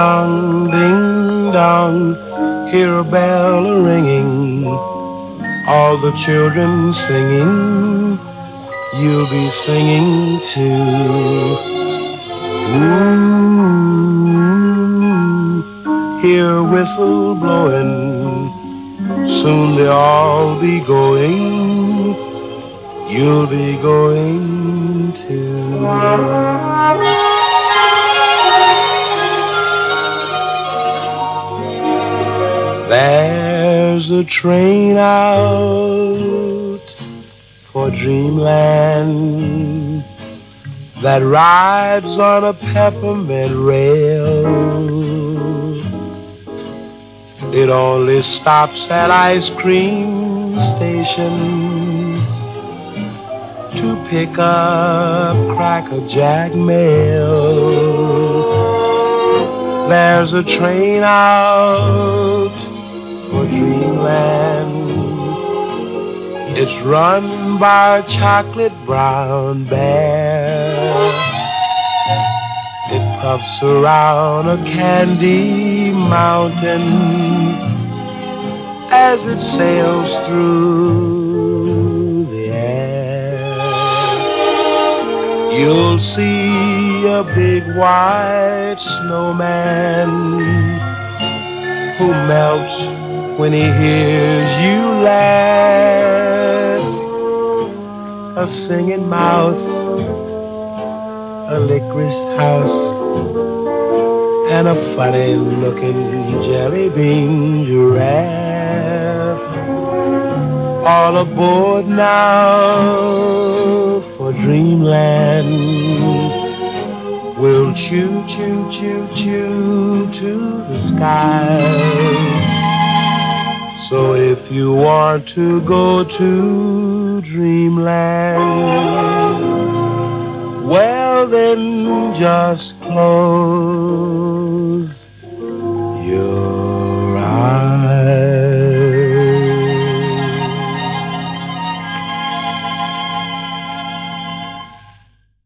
dong, ding dong, hear a bell ringing, all the children singing, you'll be singing too. Ooh, hear a whistle blowing, soon they'll all be going, you'll be going too. There's a train out for dreamland that rides on a peppermint rail. It only stops at ice cream stations to pick up Cracker Jack mail. There's a train out for dreamland. It's run by a chocolate brown bear. It puffs around a candy mountain as it sails through the air. You'll see a big white snowman who melts when he hears you laugh. A singing mouse, a licorice house, and a funny-looking jelly bean giraffe. All aboard now for dreamland. We'll choo, choo, choo, choo to the sky. So if you want to go to dreamland, well then just close your